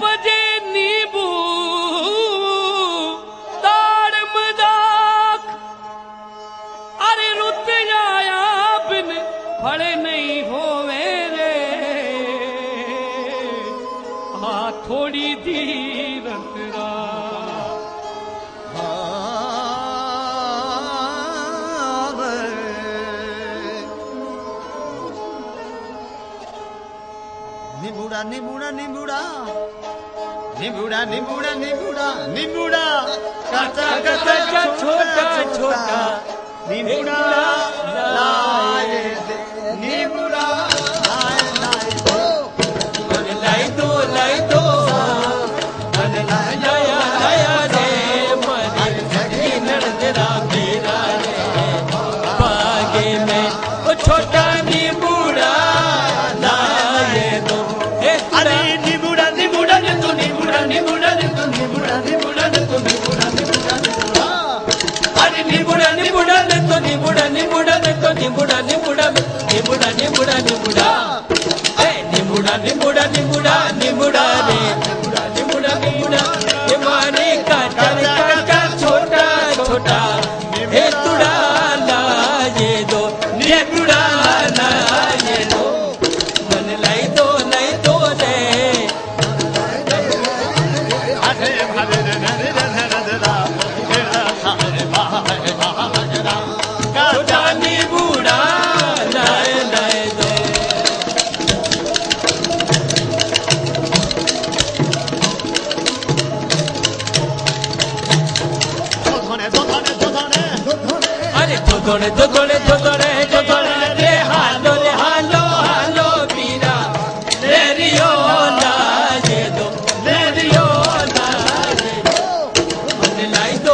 पजे नींबू दाड़ मजाक अरे रुत आया बिन फड़े नहीं होवे रे हाँ थोड़ी धीरज निबुड़ा निबुड़ा निबुड़ा निबुड़ा निबुड़ा निबुड़ा निबुड़ा कच्चा कच्चा छोटा छोटा निबुड़ा लाए दे निबुड़ा लाए लाए दो लाई दो लाया रे मरी सगी नड़दरा मेरा रे बागे में वो छोटा निबुड़ा लाए दो अरे निबुड़ा निबुड़ा ने तो निबुड़ा निबुड़ा ने तो निबुड़ा निबुड़ा ने तो निबुड़ा निबुड़ा निबुड़ा अरे निबुड़ा निबुड़ा ने तो निबुड़ा निबुड़ा ने तो निबुड़ा निबुड़ा निबुड़ा निबुड़ा निबुड़ा ए निबुड़ा निबुड़ा निबुड़ा निबुड़ा रे निबुड़ा निबुड़ा निबुड़ा ये माने का छोटा छोटा हे तुड़ा लाए दो निबुड़ा लाए दो मन लाई दो रे अरे भरे रे रे रे रा मेरा सारे बाहर छोटा निबुड़ा लाए दो अरे दोधोने रे हालो हालो पीरा ले रियो लाए दो लाए मन लाई दो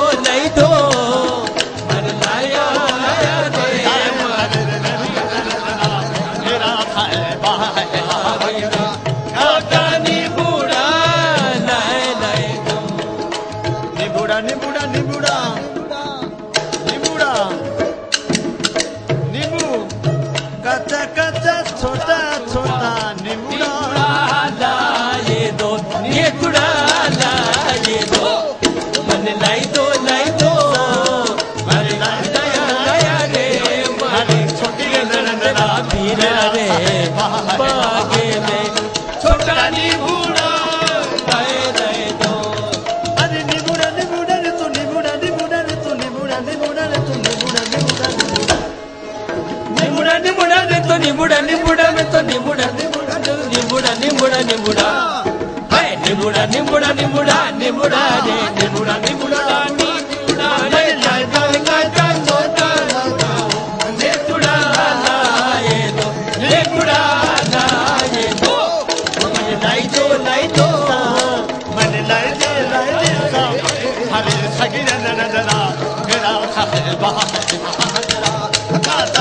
मन लाया दे मेरा सारे बाहर छोटा निबुड़ा लाए दो निबुड़ा निबुड़ा निबुड़ा निबुड़ा निबू कच्चा कच्चा छोटा छोटा निबुड़ा लाए दो निबुड़ा लाए दो मन लाई दो मन लाया रे मारी छोटी नंदरा पीरा रे बागे में छोटा निबुड़ा लाए दो अरे निबुड़ा निबुड़ा रे तो निबुड़ा निबुड़ा रे तो निबुड़ा निबुड़ा रे तो निबुड़ा निबुड़ा निबुड़ा रे तो निबुड़ा में तो निबुड़ा है निबुड़ा रे निबुड़ा रे निबुड़ा रे का छोटा निबुड़ा लाए दो मन लाई दो मन लाए दे हरे सगी नंदरा मेरा सारे बाहर खाता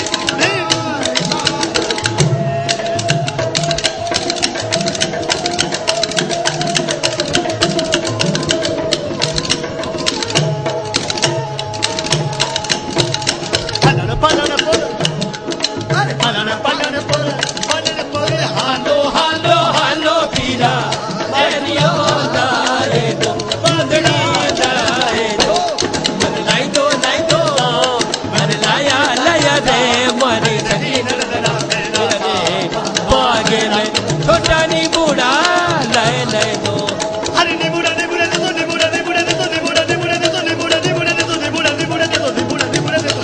हालो पीरा लेरियो लाए दो बागड़ी लाए दो मन लाई दो मन लाया दे मरे सगी नंदरा मेरा रे बागे में छोटा निबुड़ा लाए दो अरे निबुड़ा निबुड़ा दे तो निबुड़ा निबुड़ा दे तो निबुड़ा निबुड़ा दे तो निबुड़ा निबुड़ा दे तो निबुड़ा निबुड़ा दे तो निबुड़ा निबुड़ा दे तो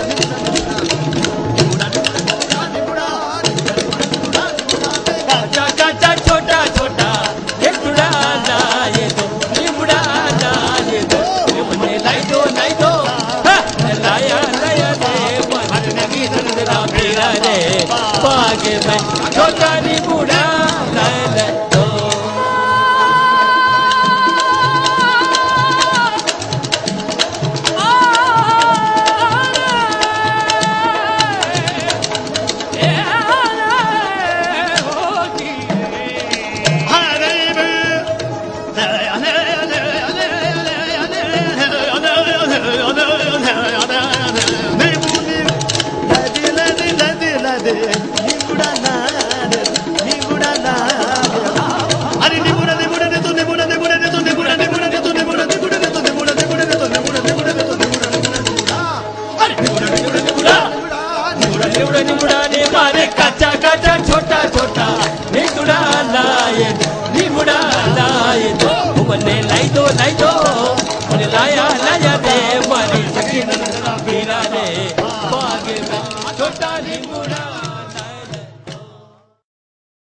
चाचा छोटा एक टुड़ा लाए दो निबुड़ा लाए दो मुझे लाई दो लाया दे मन लगी नंदरा मेरा रे बागे में छोटा निबुड़ा लाए दो निबुड़ा ना लाए निमुड़ा लाए तो मने लाई दो